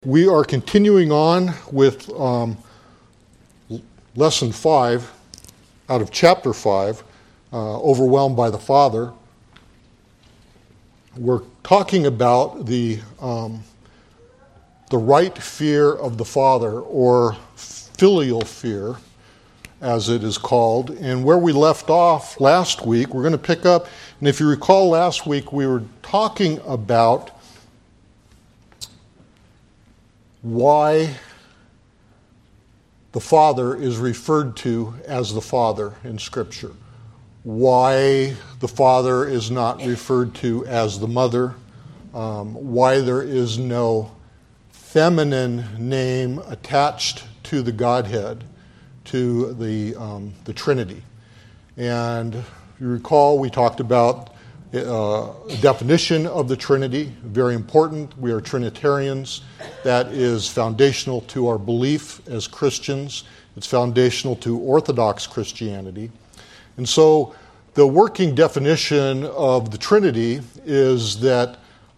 We are continuing on with lesson 5 out of chapter 5, Overwhelmed by the Father. We're talking about the right fear of the Father, or filial fear, as it is called. And where we left off last week, we're going to pick up. And if you recall, last week we were talking about why the Father is referred to as the Father in Scripture. Why the Father is not referred to as the Mother. Why there is no feminine name attached to the Godhead, to the Trinity. And if you recall, we talked about definition of the Trinity, very important. We are Trinitarians. That is foundational to our belief as Christians. It's foundational to Orthodox Christianity. And so the working definition of the Trinity is that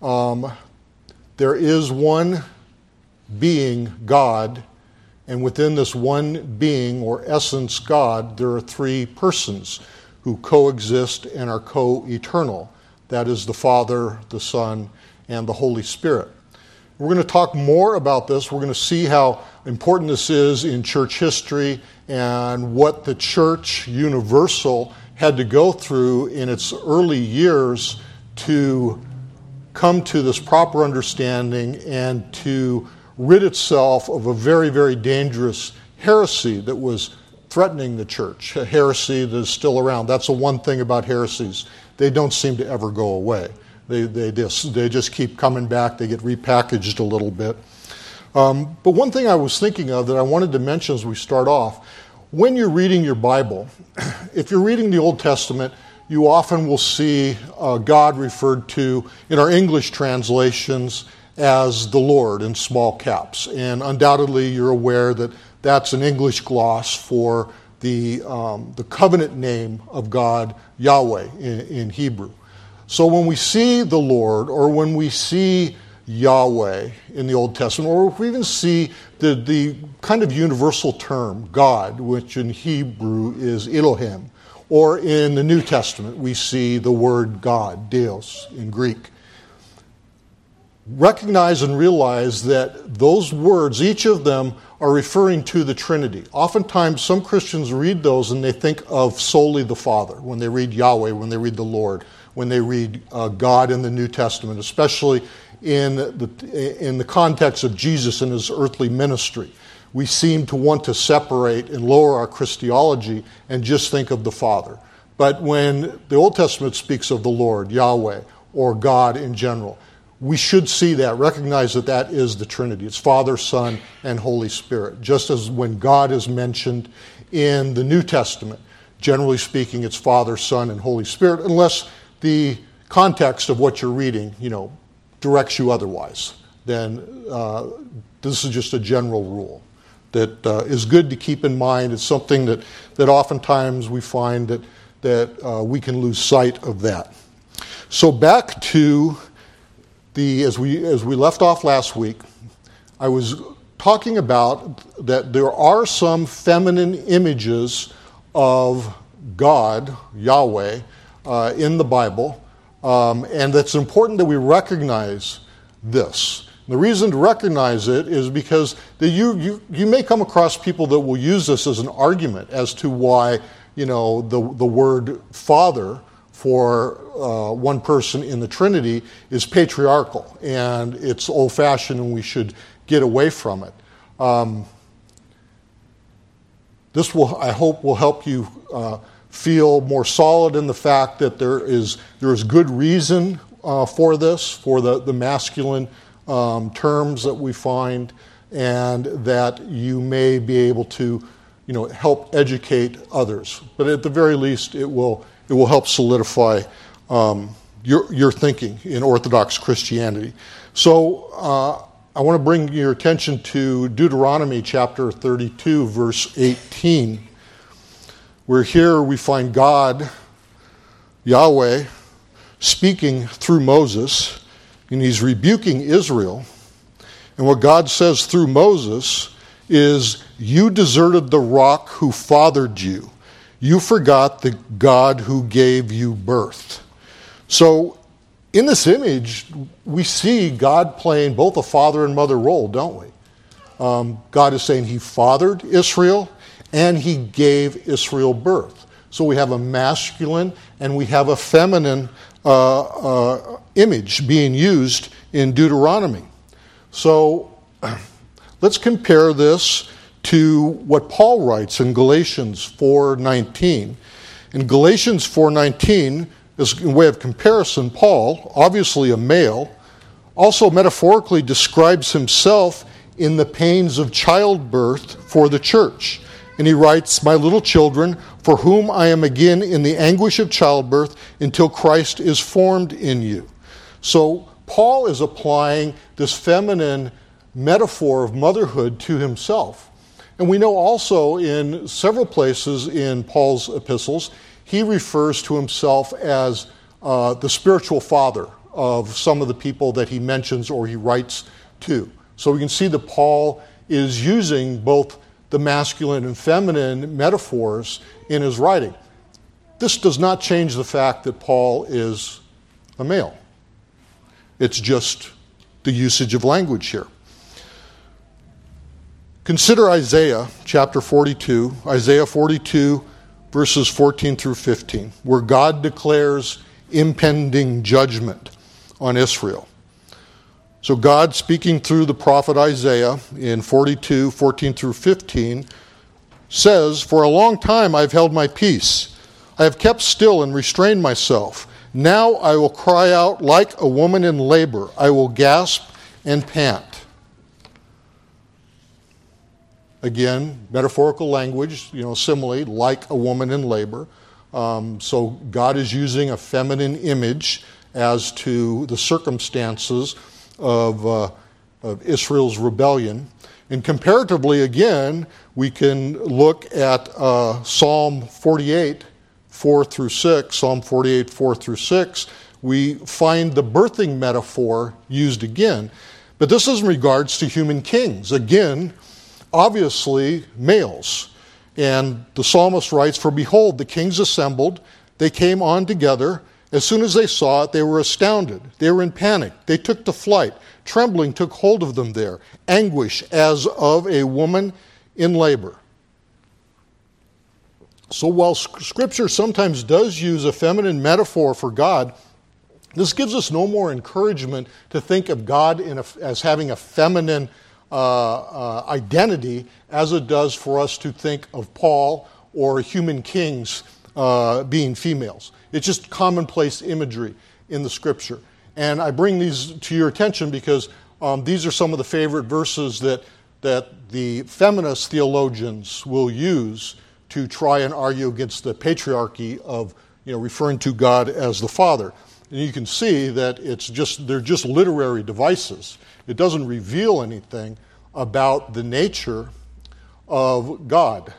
there is one being, God, and within this one being or essence, God, there are three persons who coexist and are co-eternal. That is the Father, the Son, and the Holy Spirit. We're going to talk more about this. We're going to see how important this is in church history and what the church universal had to go through in its early years to come to this proper understanding and to rid itself of a very, very dangerous heresy that was threatening the church, a heresy that is still around. That's the one thing about heresies. They don't seem to ever go away. They just keep coming back. They get repackaged a little bit. But one thing I was thinking of that I wanted to mention as we start off, when you're reading your Bible, if you're reading the Old Testament, you often will see God referred to in our English translations as the Lord in small caps. And undoubtedly you're aware that that's an English gloss for the covenant name of God, Yahweh, in Hebrew. So when we see the Lord, or when we see Yahweh in the Old Testament, or if we even see the kind of universal term, God, which in Hebrew is Elohim, or in the New Testament we see the word God, Deus, in Greek, recognize and realize that those words, each of them, are referring to the Trinity. Oftentimes, some Christians read those and they think of solely the Father when they read Yahweh, when they read the Lord, when they read God in the New Testament, especially in the context of Jesus and his earthly ministry. We seem to want to separate and lower our Christology and just think of the Father. But when the Old Testament speaks of the Lord, Yahweh, or God in general, we should see that, recognize that that is the Trinity. It's Father, Son, and Holy Spirit. Just as when God is mentioned in the New Testament, generally speaking, it's Father, Son, and Holy Spirit, unless the context of what you're reading, directs you otherwise. Then this is just a general rule that is good to keep in mind. It's something that oftentimes we find that we can lose sight of that. So back to as we left off last week, I was talking about that there are some feminine images of God, Yahweh, in the Bible, and that's important that we recognize this. And the reason to recognize it is because you may come across people that will use this as an argument as to why the word Father for one person in the Trinity is patriarchal and it's old-fashioned and we should get away from it. This I hope will help you feel more solid in the fact that there is good reason for this, for the masculine terms that we find, and that you may be able to help educate others. But at the very least, it will help solidify your thinking in Orthodox Christianity. So I want to bring your attention to Deuteronomy chapter 32, verse 18, where here we find God, Yahweh, speaking through Moses, and he's rebuking Israel. And what God says through Moses is, you deserted the rock who fathered you. You forgot the God who gave you birth. So in this image, we see God playing both a father and mother role, don't we? God is saying he fathered Israel and he gave Israel birth. So we have a masculine and we have a feminine image being used in Deuteronomy. So let's compare this to what Paul writes in Galatians 4:19. In Galatians 4:19, as a way of comparison, Paul, obviously a male, also metaphorically describes himself in the pains of childbirth for the church. And he writes, "My little children, for whom I am again in the anguish of childbirth until Christ is formed in you." So Paul is applying this feminine metaphor of motherhood to himself. And we know also in several places in Paul's epistles, he refers to himself as the spiritual father of some of the people that he mentions or he writes to. So we can see that Paul is using both the masculine and feminine metaphors in his writing. This does not change the fact that Paul is a male. It's just the usage of language here. Consider Isaiah chapter 42, Isaiah 42 verses 14 through 15, where God declares impending judgment on Israel. So God, speaking through the prophet Isaiah in 42, 14 through 15, says, "For a long time I've held my peace. I have kept still and restrained myself. Now I will cry out like a woman in labor. I will gasp and pant." Again, metaphorical language, simile, like a woman in labor. So God is using a feminine image as to the circumstances of Israel's rebellion. And comparatively, again, we can look at Psalm 48, 4 through 6. Psalm 48, 4 through 6. We find the birthing metaphor used again. But this is in regards to human kings. Again, obviously males. And the psalmist writes, "For behold, the kings assembled. They came on together. As soon as they saw it, they were astounded. They were in panic. They took to flight. Trembling took hold of them there. Anguish as of a woman in labor." So while Scripture sometimes does use a feminine metaphor for God, this gives us no more encouragement to think of God as having a feminine identity as it does for us to think of Paul or human kings being females. It's just commonplace imagery in the Scripture. And I bring these to your attention because these are some of the favorite verses that the feminist theologians will use to try and argue against the patriarchy of referring to God as the Father. And you can see that they're just literary devices. It doesn't reveal anything about the nature of God.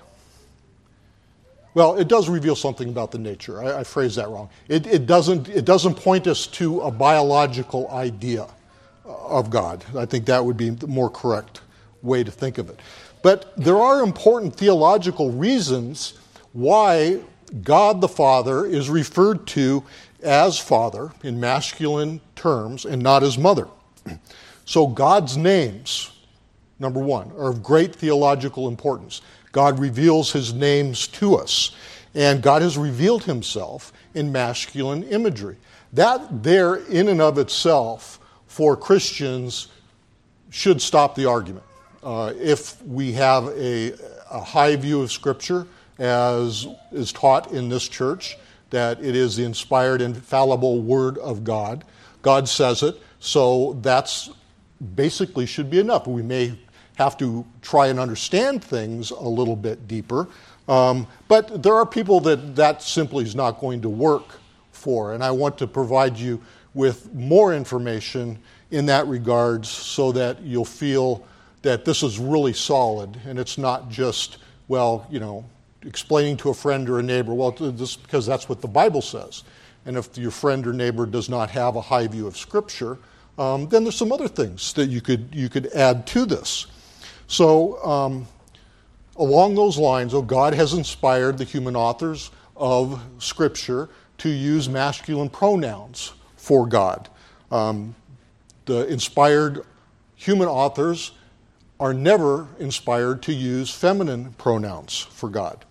Well, it does reveal something about the nature. I phrased that wrong. It doesn't point us to a biological idea of God. I think that would be the more correct way to think of it. But there are important theological reasons why God the Father is referred to as Father in masculine terms and not as Mother. So God's names, number one, are of great theological importance. God reveals his names to us, and God has revealed himself in masculine imagery. That there in and of itself for Christians should stop the argument. If we have a high view of Scripture, as is taught in this church, that it is the inspired, infallible Word of God, God says it, so that's basically should be enough. We may have to try and understand things a little bit deeper, but there are people that simply is not going to work for, and I want to provide you with more information in that regards so that you'll feel that this is really solid and it's not just, explaining to a friend or a neighbor, this because that's what the Bible says. And if your friend or neighbor does not have a high view of Scripture, then there's some other things that you could add to this. So along those lines, God has inspired the human authors of Scripture to use masculine pronouns for God. The inspired human authors are never inspired to use feminine pronouns for God.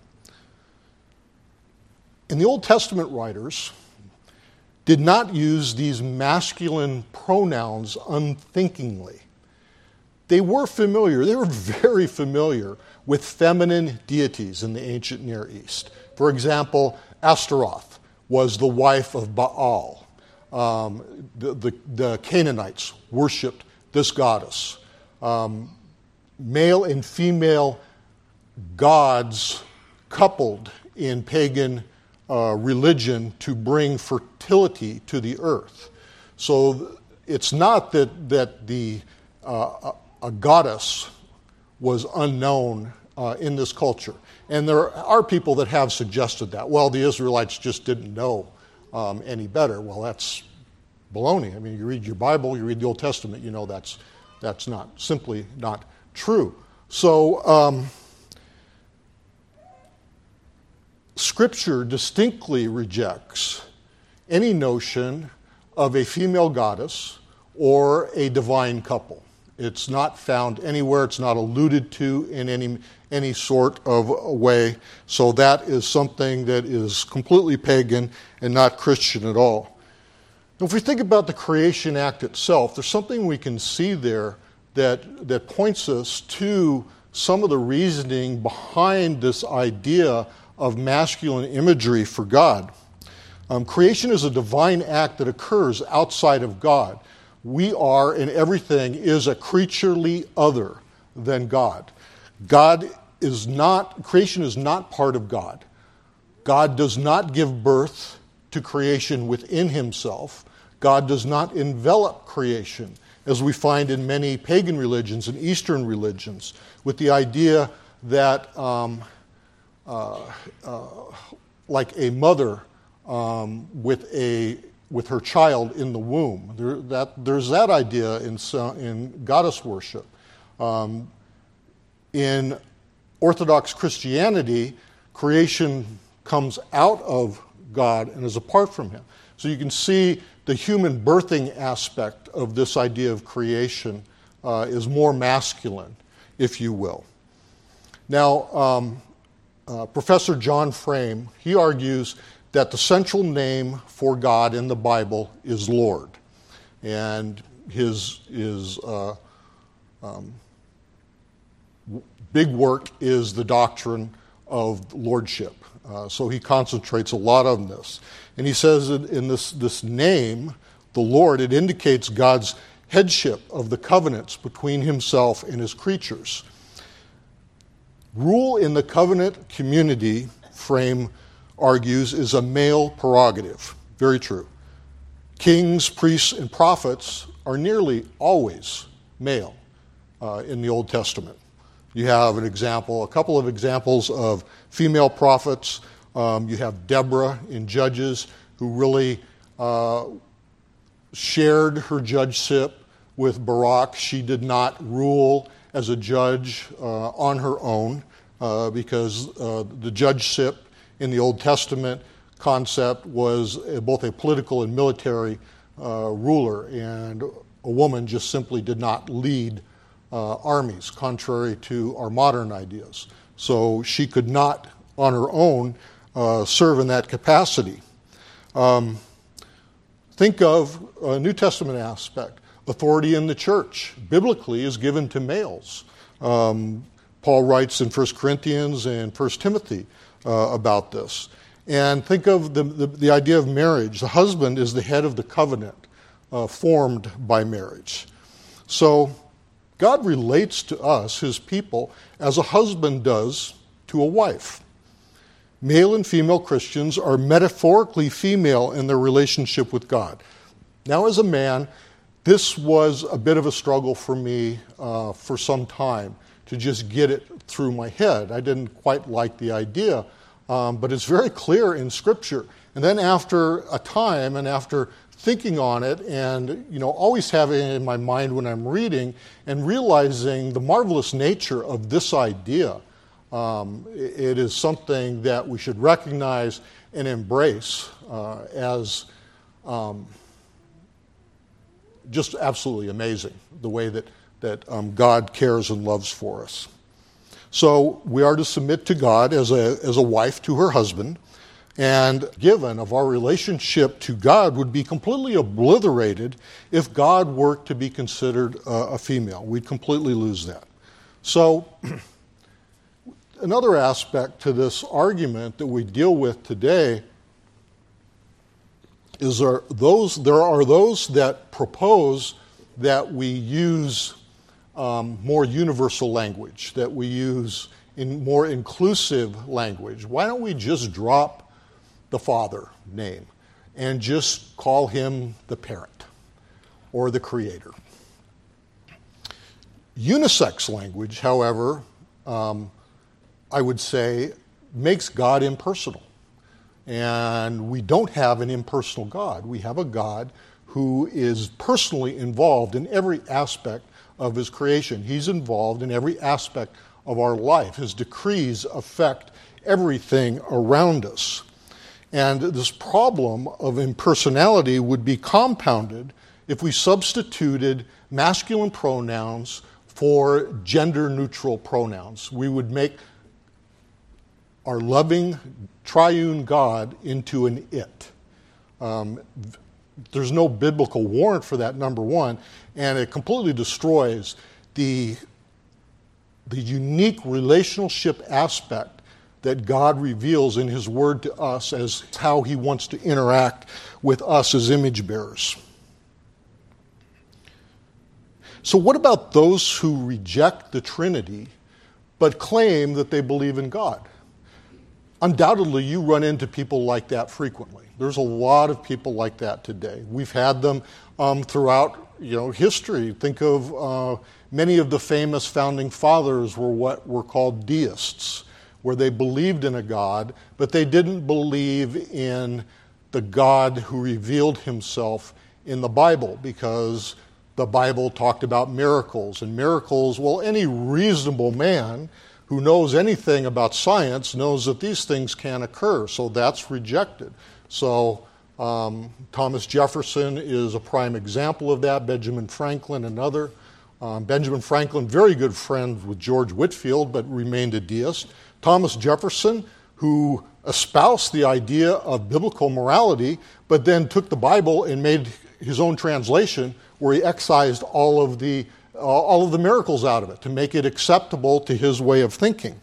And the Old Testament writers did not use these masculine pronouns unthinkingly. They were very familiar with feminine deities in the ancient Near East. For example, Astaroth was the wife of Baal. The Canaanites worshipped this goddess. Male and female gods coupled in pagan religion to bring fertility to the earth. So it's not that a goddess was unknown in this culture. And there are people that have suggested that. Well, the Israelites just didn't know any better. Well, that's baloney. I mean, you read your Bible, you read the Old Testament, you know that's simply not true. So Scripture distinctly rejects any notion of a female goddess or a divine couple. It's not found anywhere. It's not alluded to in any sort of way. So that is something that is completely pagan and not Christian at all. Now, if we think about the creation act itself, there's something we can see there that points us to some of the reasoning behind this idea of masculine imagery for God. Creation is a divine act that occurs outside of God. We are, and everything is a creaturely other than God. Creation is not part of God. God does not give birth to creation within himself. God does not envelop creation, as we find in many pagan religions and Eastern religions, with the idea that like a mother with her child in the womb. There's that idea in goddess worship. In Orthodox Christianity, creation comes out of God and is apart from him. So you can see the human birthing aspect of this idea of creation is more masculine, if you will. Now, Professor John Frame, he argues that the central name for God in the Bible is Lord. And his big work is the doctrine of lordship. So he concentrates a lot on this. And he says in this name, the Lord, it indicates God's headship of the covenants between himself and his creatures. Rule in the covenant community, Frame argues, is a male prerogative. Very true. Kings, priests, and prophets are nearly always male in the Old Testament. You have a couple of examples of female prophets. You have Deborah in Judges, who really shared her judgeship with Barak. She did not rule as a judge on her own because the judgeship in the Old Testament concept was both a political and military ruler, and a woman just simply did not lead armies, contrary to our modern ideas. So she could not, on her own, serve in that capacity. Think of a New Testament aspect. Authority in the church, biblically, is given to males. Paul writes in 1 Corinthians and 1 Timothy about this. And think of the idea of marriage. The husband is the head of the covenant formed by marriage. So God relates to us, his people, as a husband does to a wife. Male and female Christians are metaphorically female in their relationship with God. Now, as a man, this was a bit of a struggle for me for some time to just get it through my head. I didn't quite like the idea, but it's very clear in Scripture. And then after a time and after thinking on it and, always having it in my mind when I'm reading and realizing the marvelous nature of this idea. It is something that we should recognize and embrace as just absolutely amazing, the way that God cares and loves for us. So we are to submit to God as a wife to her husband, and given of our relationship to God would be completely obliterated if God were to be considered a female. We'd completely lose that. So another aspect to this argument that we deal with today is there are those that propose that we use more universal language, that we use in more inclusive language. Why don't we just drop the father name and just call him the parent or the creator? Unisex language, however, I would say makes God impersonal. And we don't have an impersonal God. We have a God who is personally involved in every aspect of his creation. He's involved in every aspect of our life. His decrees affect everything around us. And this problem of impersonality would be compounded if we substituted masculine pronouns for gender-neutral pronouns. We would make our loving triune God into an it. There's no biblical warrant for that, number one, and it completely destroys the unique relationship aspect that God reveals in his word to us as how he wants to interact with us as image bearers. So what about those who reject the Trinity but claim that they believe in God? Undoubtedly, you run into people like that frequently. There's a lot of people like that today. We've had them throughout history. Think of many of the famous founding fathers were what were called deists, where they believed in a God, but they didn't believe in the God who revealed himself in the Bible, because the Bible talked about miracles. And miracles, well, any reasonable man who knows anything about science knows that these things can occur, so that's rejected. So Thomas Jefferson is a prime example of that, Benjamin Franklin another. Benjamin Franklin, very good friend with George Whitefield, but remained a deist. Thomas Jefferson, who espoused the idea of biblical morality, but then took the Bible and made his own translation where he excised all of the miracles out of it to make it acceptable to his way of thinking.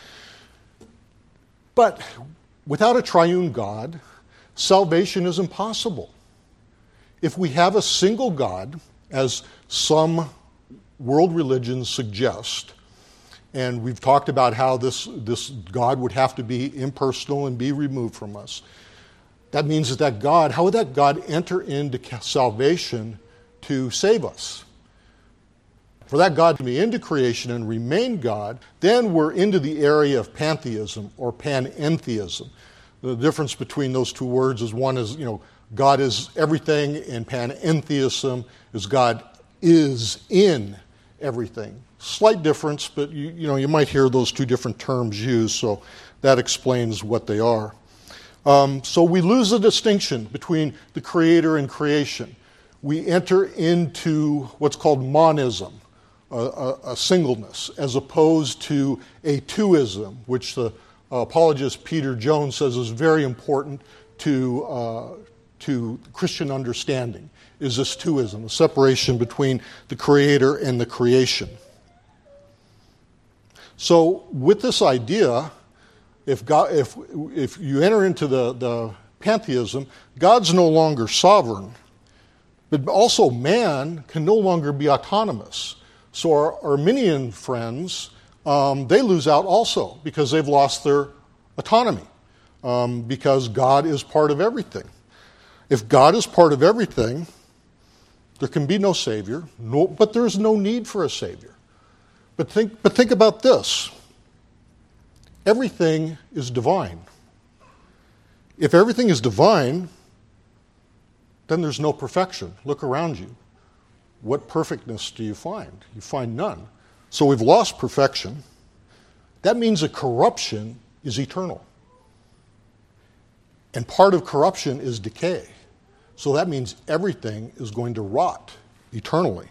But without a triune God, salvation is impossible. If we have a single God, as some world religions suggest, and we've talked about how this God would have to be impersonal and be removed from us, that means that God, how would that God enter into salvation to save us? For that God to be into creation and remain God, then we're into the area of pantheism or panentheism. The difference between those two words is one is, God is everything, and panentheism is God is in everything. Slight difference, but you might hear those two different terms used, so that explains what they are. So we lose the distinction between the creator and creation. We enter into what's called monism, a singleness, as opposed to a twoism, which the apologist Peter Jones says is very important to Christian understanding, is this twoism, a separation between the creator and the creation. So with this idea, if you enter into the pantheism, God's no longer sovereign, but also man can no longer be autonomous. So our Arminian friends, they lose out also because they've lost their autonomy, because God is part of everything. If God is part of everything, there can be no Savior, but there's no need for a Savior. But think about this. Everything is divine. If everything is divine, then there's no perfection. Look around you. What perfectness do you find? You find none. So we've lost perfection. That means that corruption is eternal. And part of corruption is decay. So that means everything is going to rot eternally.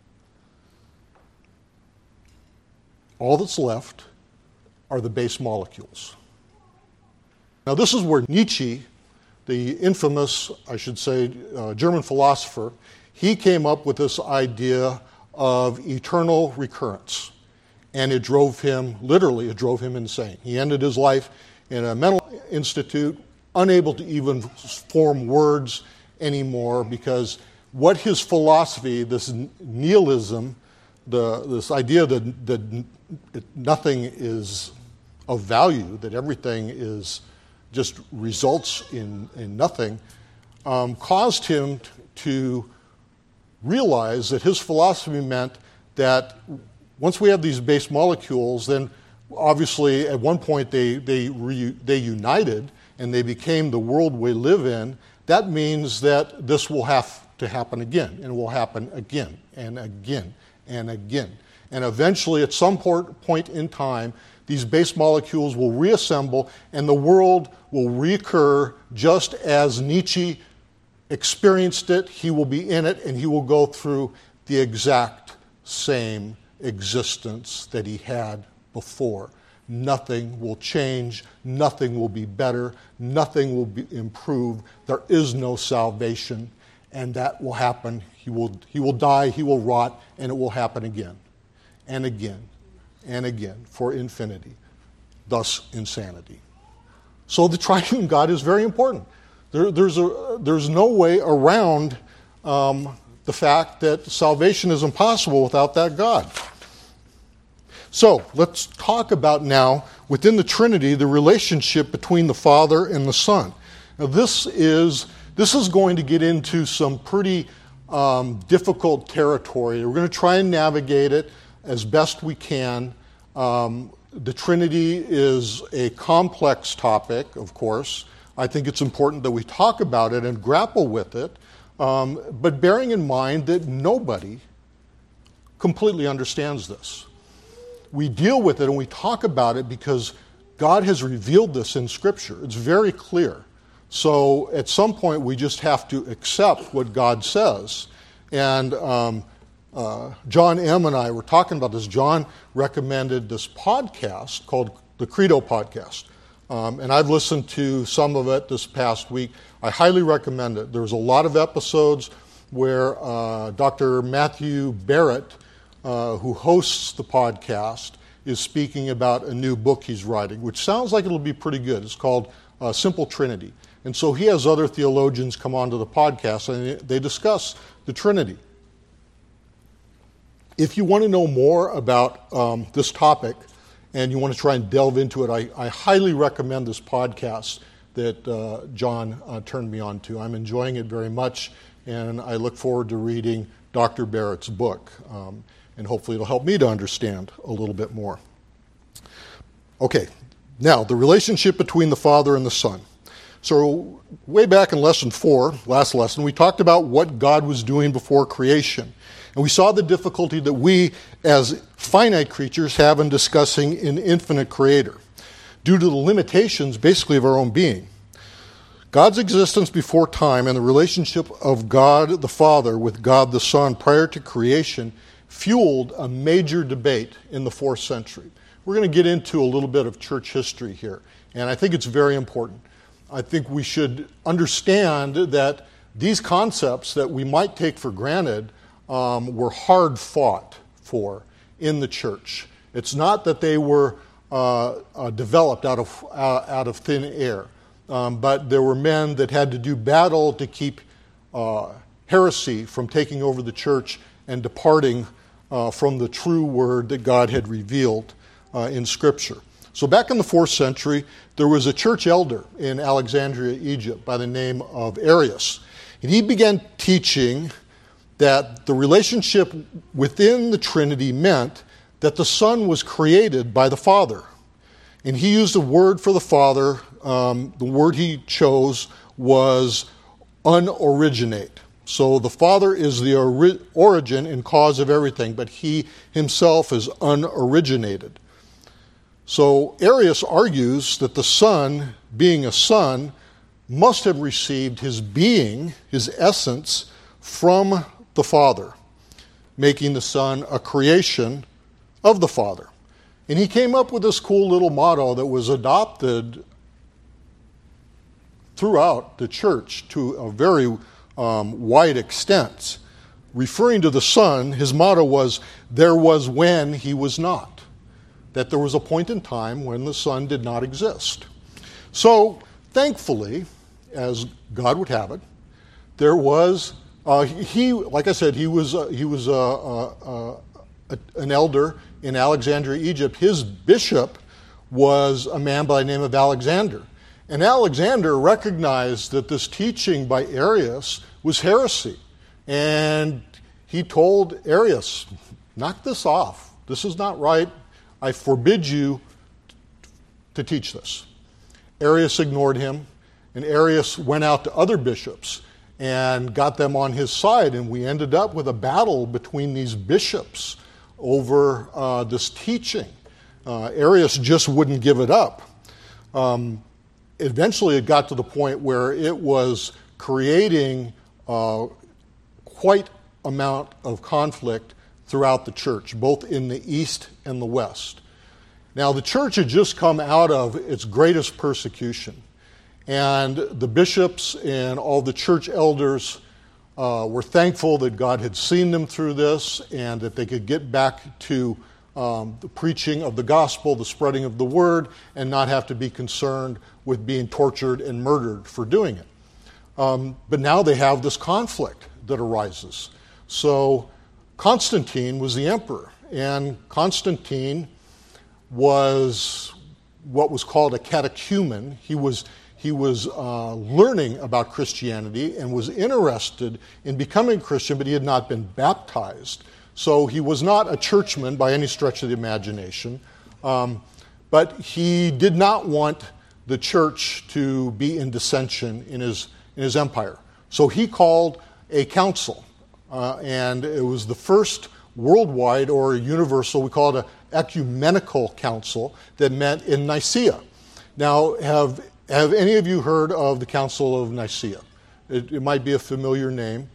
All that's left are the base molecules. Now this is where Nietzsche, the infamous, I should say, German philosopher, he came up with this idea of eternal recurrence. And it drove him insane. He ended his life in a mental institute, unable to even form words anymore, because what his philosophy, this nihilism, this idea that nothing is of value, that everything is just results in nothing, caused him to realize that his philosophy meant that once we have these base molecules, then obviously at one point they united and they became the world we live in. That means that this will have to happen again, and it will happen again and again and again. And eventually, at some point in time, these base molecules will reassemble and the world will reoccur just as Nietzsche experienced it. He will be in it and he will go through the exact same existence that he had before. Nothing will change, nothing will be better, nothing will be improved. There is no salvation, and that will happen. He will die, he will rot, and it will happen again and again and again for infinity. Thus, insanity. So the triune God is very important. There's no way around the fact that salvation is impossible without that God. So let's talk about now, within the Trinity, the relationship between the Father and the Son. Now this is going to get into some pretty difficult territory. We're going to try and navigate it as best we can. The Trinity is a complex topic, of course. I think it's important that we talk about it and grapple with it, but bearing in mind that nobody completely understands this. We deal with it and we talk about it because God has revealed this in Scripture. It's very clear. So at some point we just have to accept what God says. And John M. and I were talking about this. John recommended this podcast called the Credo Podcast. And I've listened to some of it this past week. I highly recommend it. There's a lot of episodes where Dr. Matthew Barrett, who hosts the podcast, is speaking about a new book he's writing, which sounds like it'll be pretty good. It's called Simple Trinity. And so he has other theologians come onto the podcast and they discuss the Trinity. If you want to know more about this topic and you want to try and delve into it, I highly recommend this podcast that John turned me on to. I'm enjoying it very much, and I look forward to reading Dr. Barrett's book. And hopefully it'll help me to understand a little bit more. Okay, now the relationship between the Father and the Son. So way back in lesson 4, last lesson, we talked about what God was doing before creation. And we saw the difficulty that we as finite creatures have in discussing an infinite creator due to the limitations basically of our own being. God's existence before time and the relationship of God the Father with God the Son prior to creation fueled a major debate in the 4th century. We're going to get into a little bit of church history here, and I think it's very important. I think we should understand that these concepts that we might take for granted were hard fought for in the church. It's not that they were developed out of thin air, but there were men that had to do battle to keep heresy from taking over the church and departing from the true word that God had revealed in Scripture. So back in the 4th century, there was a church elder in Alexandria, Egypt, by the name of Arius. And he began teaching that the relationship within the Trinity meant that the Son was created by the Father. And he used a word for the Father. The word he chose was unoriginate. So the Father is the origin and cause of everything, but he himself is unoriginated. So Arius argues that the Son, being a Son, must have received his being, his essence, from the Father, making the Son a creation of the Father. And he came up with this cool little motto that was adopted throughout the church to a very wide extent. Referring to the Son, his motto was, "There was when he was not." That there was a point in time when the Son did not exist. So, thankfully, as God would have it, there was, like I said, he was an elder in Alexandria, Egypt. His bishop was a man by the name of Alexander. And Alexander recognized that this teaching by Arius was heresy. And he told Arius, knock this off. This is not right. I forbid you to teach this. Arius ignored him, and Arius went out to other bishops and got them on his side, and we ended up with a battle between these bishops over this teaching. Arius just wouldn't give it up. Eventually it got to the point where it was creating quite amount of conflict throughout the church, both in the East and the West. Now, the church had just come out of its greatest persecution, and the bishops and all the church elders were thankful that God had seen them through this and that they could get back to the preaching of the gospel, the spreading of the word, and not have to be concerned with being tortured and murdered for doing it. But now they have this conflict that arises. So Constantine was the emperor, and Constantine was what was called a catechumen. He was learning about Christianity and was interested in becoming Christian, but he had not been baptized. So he was not a churchman by any stretch of the imagination, but he did not want the church to be in dissension in his empire. So he called a council, and it was the first worldwide or universal, we call it an ecumenical council, that met in Nicaea. Now, have any of you heard of the Council of Nicaea? It might be a familiar name.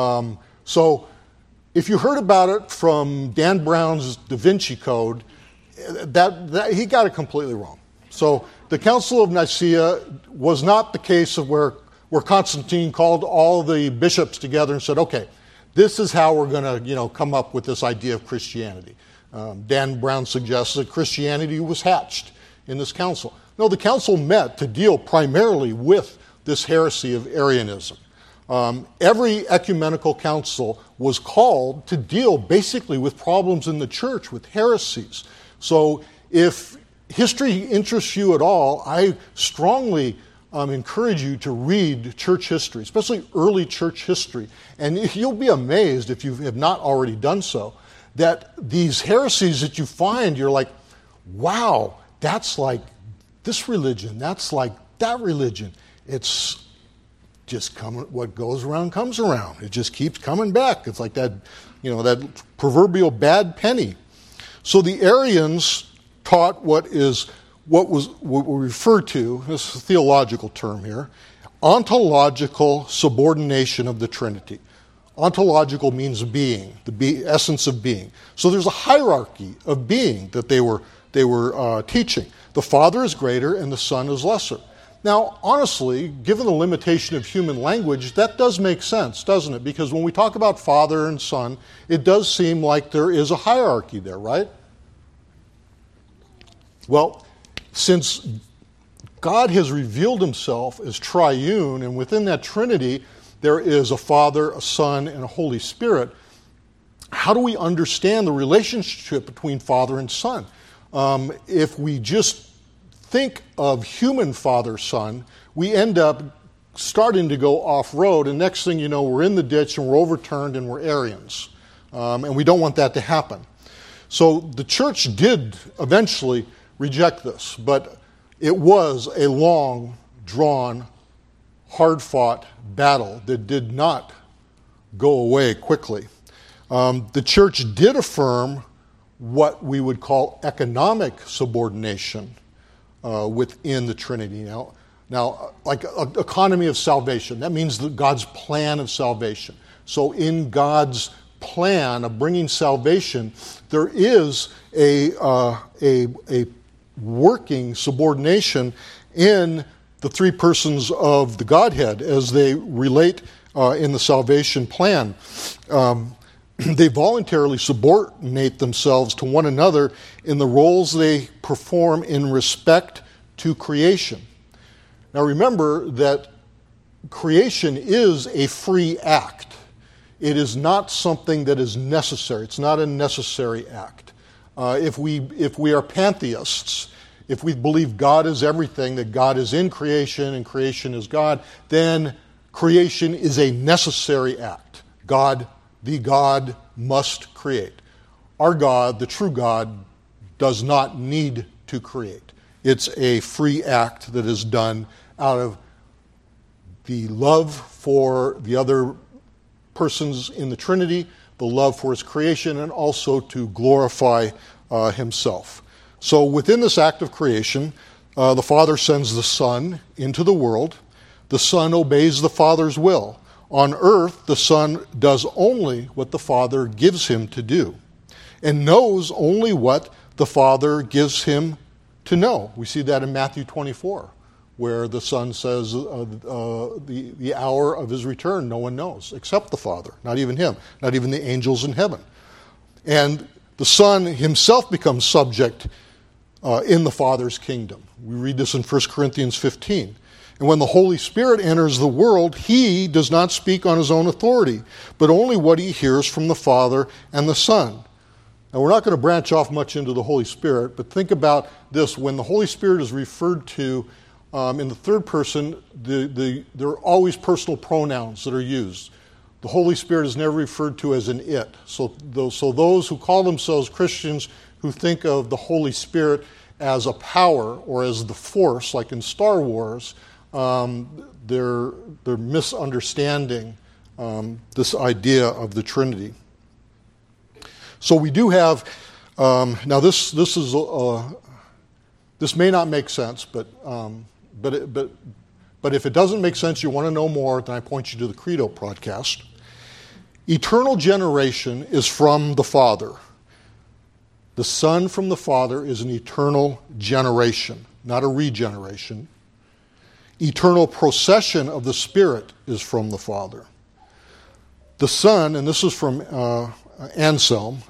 So if you heard about it from Dan Brown's Da Vinci Code, that he got it completely wrong. So the Council of Nicaea was not the case of where Constantine called all the bishops together and said, okay, this is how we're going to come up with this idea of Christianity. Dan Brown suggests that Christianity was hatched in this council. No, the council met to deal primarily with this heresy of Arianism. Every ecumenical council was called to deal basically with problems in the church, with heresies. So if history interests you at all, I strongly encourage you to read church history, especially early church history. And you'll be amazed, if you have not already done so, that these heresies that you find, you're like, wow, that's like this religion, that's like that religion. It's just coming, what goes around comes around. It just keeps coming back. It's like that, that proverbial bad penny. So the Arians taught what we refer to, this is a theological term here, ontological subordination of the Trinity. Ontological means being, the essence of being. So there's a hierarchy of being that they were teaching. The Father is greater and the Son is lesser. Now, honestly, given the limitation of human language, that does make sense, doesn't it? Because when we talk about Father and Son, it does seem like there is a hierarchy there, right? Well, since God has revealed himself as triune, and within that Trinity there is a Father, a Son, and a Holy Spirit, how do we understand the relationship between Father and Son? If we just think of human father-son, we end up starting to go off-road, and next thing you know, we're in the ditch and we're overturned and we're Arians. And we don't want that to happen. So the church did eventually reject this, but it was a long, drawn, hard-fought battle that did not go away quickly. The church did affirm what we would call economic subordination within the Trinity. Now, like economy of salvation, that means God's plan of salvation. So in God's plan of bringing salvation, there is a working subordination in the three persons of the Godhead as they relate in the salvation plan. They voluntarily subordinate themselves to one another in the roles they perform in respect to creation. Now remember that creation is a free act. It is not something that is necessary. It's not a necessary act. If we are pantheists, if we believe God is everything, that God is in creation and creation is God, then creation is a necessary act. The God must create. Our God, the true God, does not need to create. It's a free act that is done out of the love for the other persons in the Trinity, the love for his creation, and also to glorify himself. So within this act of creation, the Father sends the Son into the world. The Son obeys the Father's will. On earth, the Son does only what the Father gives him to do and knows only what the Father gives him to know. We see that in Matthew 24, where the Son says the hour of his return no one knows except the Father, not even him, not even the angels in heaven. And the Son himself becomes subject in the Father's kingdom. We read this in 1 Corinthians 15. And when the Holy Spirit enters the world, he does not speak on his own authority, but only what he hears from the Father and the Son. Now, we're not going to branch off much into the Holy Spirit, but think about this. When the Holy Spirit is referred to in the third person, there are always personal pronouns that are used. The Holy Spirit is never referred to as an it. So those who call themselves Christians who think of the Holy Spirit as a power or as the force, like in Star Wars, they're misunderstanding this idea of the Trinity. So we do have now this may not make sense, but if it doesn't make sense, you want to know more, then I point you to the Credo podcast. Eternal generation is from the Father. The Son from the Father is an eternal generation, not a regeneration. Eternal procession of the Spirit is from the Father. The Son, and this is from Anselm,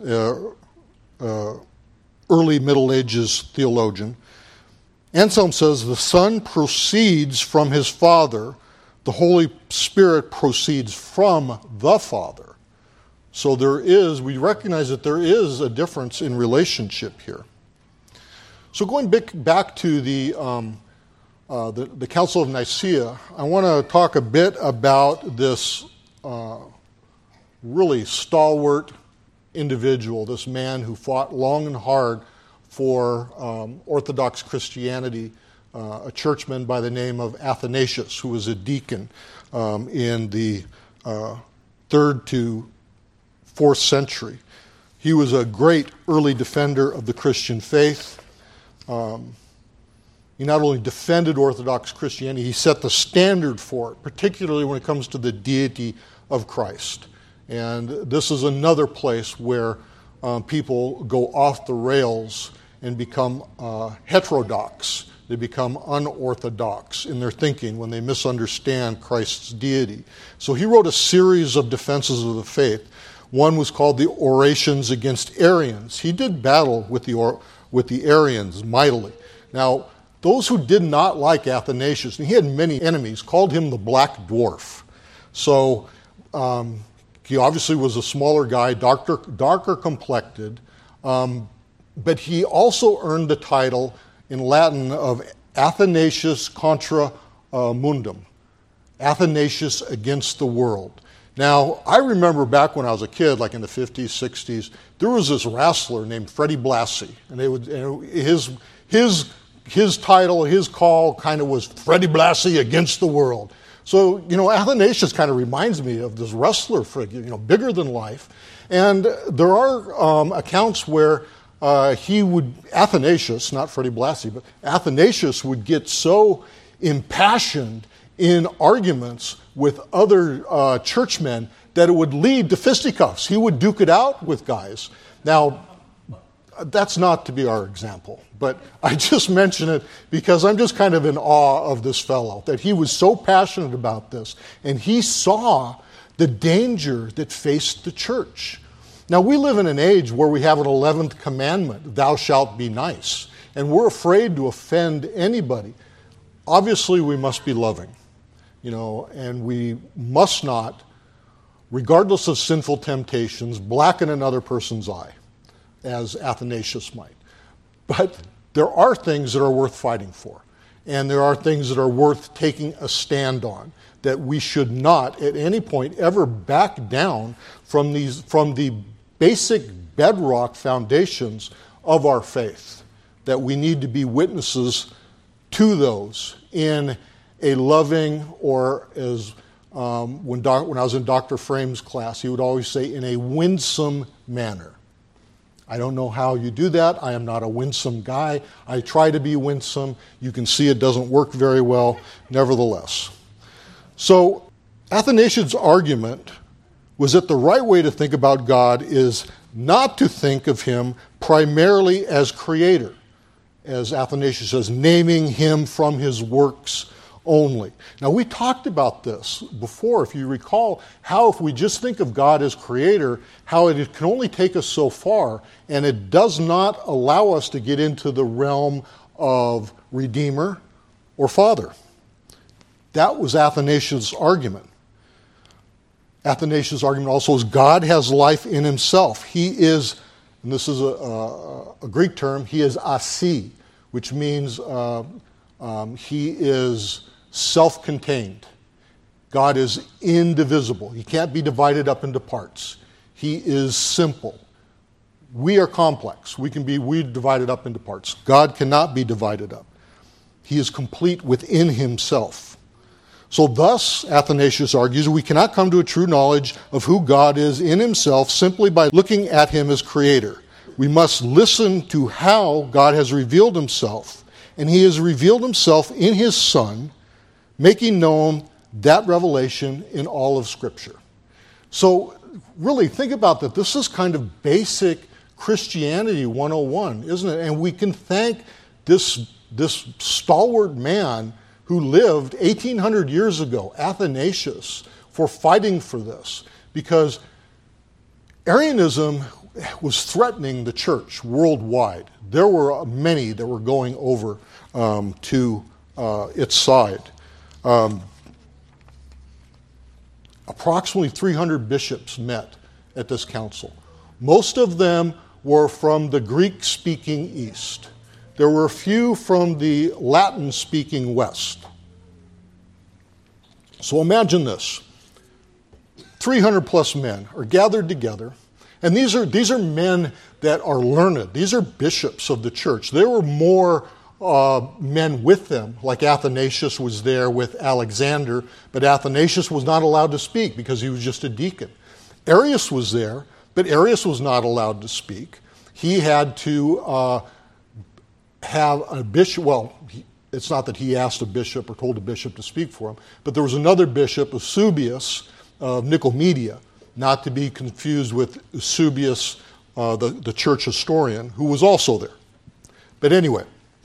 early Middle Ages theologian. Anselm says the Son proceeds from his Father, the Holy Spirit proceeds from the Father. So we recognize that there is a difference in relationship here. So going back to the Council of Nicaea, I want to talk a bit about this really stalwart individual, this man who fought long and hard for Orthodox Christianity, a churchman by the name of Athanasius, who was a deacon in the 3rd to 4th century. He was a great early defender of the Christian faith. He not only defended Orthodox Christianity, he set the standard for it, particularly when it comes to the deity of Christ. And this is another place where people go off the rails and become heterodox. They become unorthodox in their thinking when they misunderstand Christ's deity. So he wrote a series of defenses of the faith. One was called the Orations Against Arians. He did battle with the Arians mightily. Now, those who did not like Athanasius, and he had many enemies, called him the Black Dwarf. So he obviously was a smaller guy, darker complected, but he also earned the title in Latin of Athanasius contra mundum, Athanasius against the world. Now, I remember back when I was a kid, like in the 50s, 60s, there was this wrestler named Freddie Blassie, and his title, his call kind of was Freddie Blassie against the world. So, Athanasius kind of reminds me of this wrestler figure, bigger than life. And there are accounts where Athanasius, not Freddie Blassie, but Athanasius would get so impassioned in arguments with other churchmen that it would lead to fisticuffs. He would duke it out with guys. Now, that's not to be our example, but I just mention it because I'm just kind of in awe of this fellow, that he was so passionate about this, and he saw the danger that faced the church. Now, we live in an age where we have an 11th commandment, thou shalt be nice, and we're afraid to offend anybody. Obviously, we must be loving, and we must not, regardless of sinful temptations, blacken another person's eye, as Athanasius might. But there are things that are worth fighting for, and there are things that are worth taking a stand on, that we should not at any point ever back down from the basic bedrock foundations of our faith, that we need to be witnesses to those in a loving, or as when I was in Dr. Frame's class, he would always say, in a winsome manner. I don't know how you do that. I am not a winsome guy. I try to be winsome. You can see it doesn't work very well, nevertheless. So Athanasius' argument was that the right way to think about God is not to think of him primarily as creator, as Athanasius says, naming him from his works only. Now, we talked about this before, if you recall, how if we just think of God as creator, how it can only take us so far, and it does not allow us to get into the realm of redeemer or father. That was Athanasius' argument. Athanasius' argument also is God has life in himself. He is, and this is a Greek term, he is asi, which means he is self-contained. God is indivisible. He can't be divided up into parts. He is simple. We are complex. We divided up into parts. God cannot be divided up. He is complete within himself. So thus, Athanasius argues, we cannot come to a true knowledge of who God is in himself simply by looking at him as creator. We must listen to how God has revealed himself, and he has revealed himself in his Son, making known that revelation in all of Scripture. So really, think about that. This is kind of basic Christianity 101, isn't it? And we can thank this stalwart man who lived 1,800 years ago, Athanasius, for fighting for this, because Arianism was threatening the church worldwide. There were many that were going over to its side. Approximately 300 bishops met at this council. Most of them were from the Greek-speaking East. There were a few from the Latin-speaking West. So imagine this. 300 plus men are gathered together, and these are men that are learned. These are bishops of the church. There were more men with them, like Athanasius was there with Alexander, but Athanasius was not allowed to speak because he was just a deacon. Arius was there, but Arius was not allowed to speak. He had to have a bishop. Well, it's not that he asked a bishop or told a bishop to speak for him, but there was another bishop, Eusebius of Nicomedia, not to be confused with Eusebius, the church historian, who was also there. But anyway,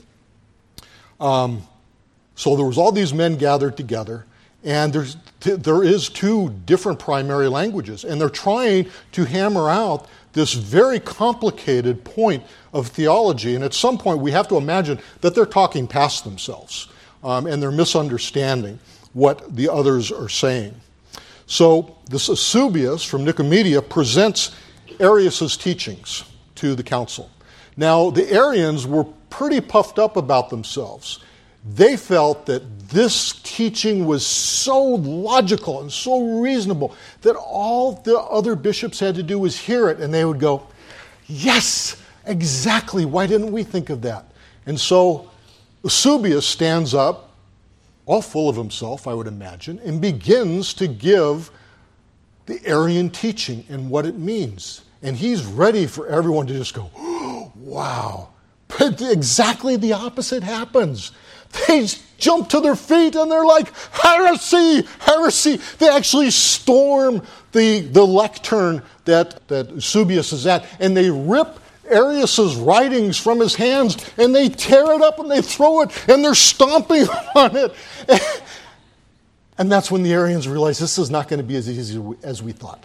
so there was all these men gathered together, and there is two different primary languages, and they're trying to hammer out this very complicated point of theology. And at some point, we have to imagine that they're talking past themselves, and they're misunderstanding what the others are saying. So this Eusebius from Nicomedia presents Arius' teachings to the council. Now, the Arians were pretty puffed up about themselves. They felt that this teaching was so logical and so reasonable that all the other bishops had to do was hear it, and they would go, yes, exactly, why didn't we think of that? And so Eusebius stands up all full of himself, I would imagine, and begins to give the Arian teaching and what it means. And he's ready for everyone to just go, oh, wow. But exactly the opposite happens. They jump to their feet and they're like, heresy, heresy. They actually storm the lectern that Eusebius is at, and they rip Arius's writings from his hands, and they tear it up and they throw it, and they're stomping on it. And that's when the Arians realize this is not going to be as easy as we thought.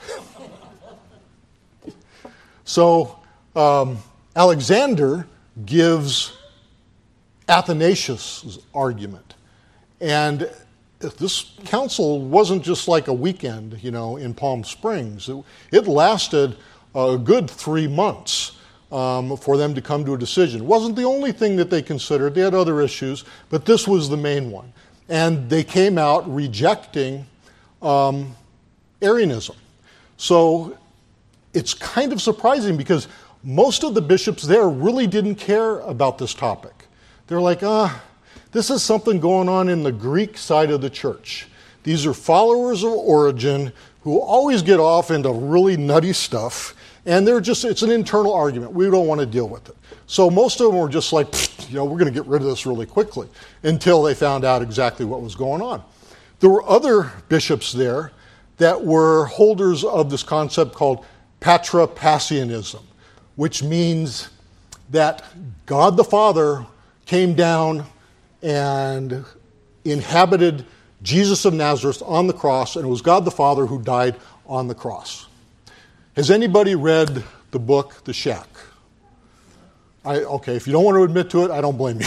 So Alexander gives Athanasius' argument. And this council wasn't just like a weekend, in Palm Springs. It lasted a good 3 months for them to come to a decision. It wasn't the only thing that they considered. They had other issues, but this was the main one. And they came out rejecting Arianism. So it's kind of surprising because most of the bishops there really didn't care about this topic. They're like, this is something going on in the Greek side of the church. These are followers of Origen who always get off into really nutty stuff, and it's an internal argument. We don't want to deal with it. So most of them were just like, we're going to get rid of this really quickly, until they found out exactly what was going on. There were other bishops there that were holders of this concept called Patripassianism, which means that God the Father came down and inhabited Jesus of Nazareth on the cross, and it was God the Father who died on the cross. Has anybody read the book, The Shack? Okay, if you don't want to admit to it, I don't blame you.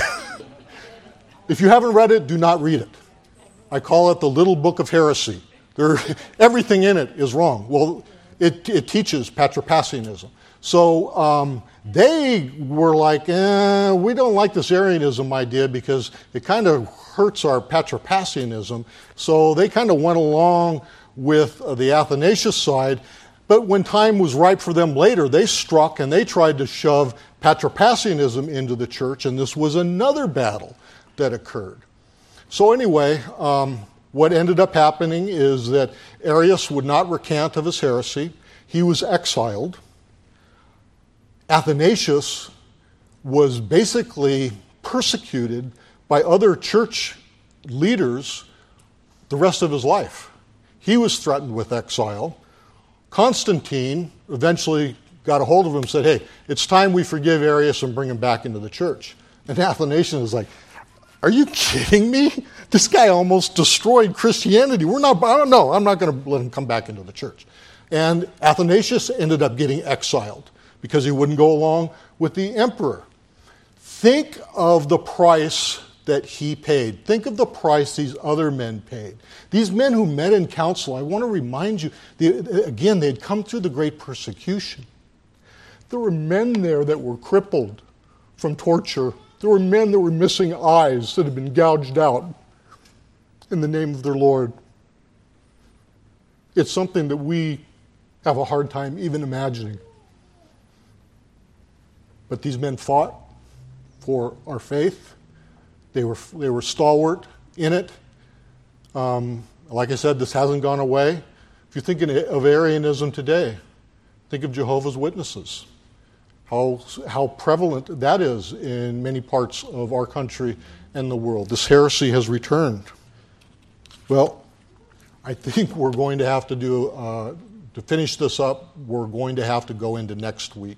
If you haven't read it, do not read it. I call it the little book of heresy. Everything in it is wrong. Well, it teaches Patripassianism. So they were like, we don't like this Arianism idea because it kind of hurts our Patripassianism. So they kind of went along with the Athanasius side. But when time was ripe for them later, they struck and they tried to shove Patripassianism into the church, and this was another battle that occurred. So anyway, what ended up happening is that Arius would not recant of his heresy. He was exiled. Athanasius was basically persecuted by other church leaders the rest of his life. He was threatened with exile. Constantine eventually got a hold of him and said, hey, it's time we forgive Arius and bring him back into the church. And Athanasius was like, are you kidding me? This guy almost destroyed Christianity. I'm not going to let him come back into the church. And Athanasius ended up getting exiled because he wouldn't go along with the emperor. Think of the price that he paid. Think of the price these other men paid. These men who met in council, I want to remind you, again, they had come through the great persecution. There were men there that were crippled from torture. There were men that were missing eyes that had been gouged out in the name of their Lord. It's something that we have a hard time even imagining. But these men fought for our faith. They were stalwart in it. Like I said, this hasn't gone away. If you're thinking of Arianism today, think of Jehovah's Witnesses. How prevalent that is in many parts of our country and the world. This heresy has returned. Well, I think we're going to have to to finish this up, we're going to have to go into next week.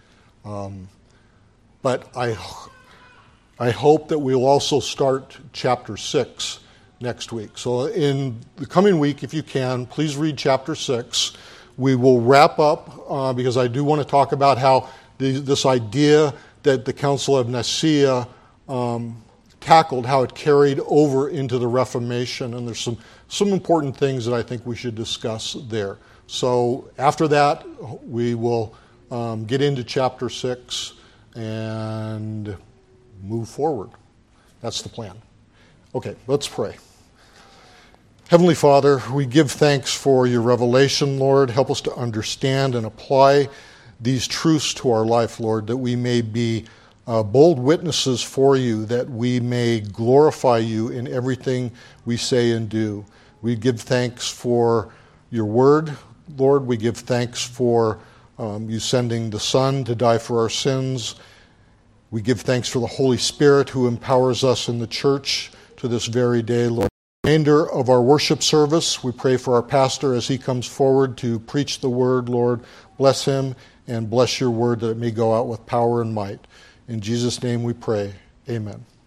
But I hope that we'll also start chapter 6 next week. So in the coming week, if you can, please read chapter 6. We will wrap up because I do want to talk about how this idea that the Council of Nicaea tackled, how it carried over into the Reformation, and there's some important things that I think we should discuss there. So after that, we will get into chapter 6 and move forward. That's the plan. Okay, let's pray. Heavenly Father, we give thanks for your revelation, Lord. Help us to understand and apply these truths to our life, Lord, that we may be bold witnesses for you, that we may glorify you in everything we say and do. We give thanks for your word, Lord. We give thanks for you sending the Son to die for our sins. We give thanks for the Holy Spirit who empowers us in the church to this very day, Lord. Remainder of our worship service, we pray for our pastor as he comes forward to preach the word, Lord. Bless him and bless your word that it may go out with power and might. In Jesus' name we pray. Amen.